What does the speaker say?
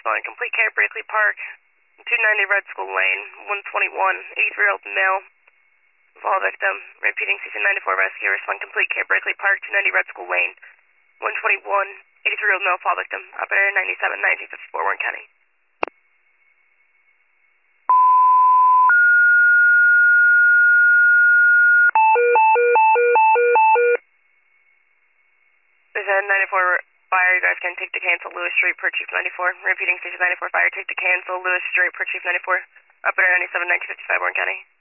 respond. Complete care, Brickley Park, 290 Red School Lane, 121, 83-year-old male, fall victim. Repeating, CC94 rescue, respond. Complete care, Brickley Park, 290 Red School Lane, 121, 83-year-old male, fall victim. Operator 97, 1954, Warren County. There's a 94 fire, you guys can take to cancel Lewis Street per Chief 94. Repeating, station 94 fire, take to cancel Lewis Street per Chief 94. Operator 97, 1955, Warren County.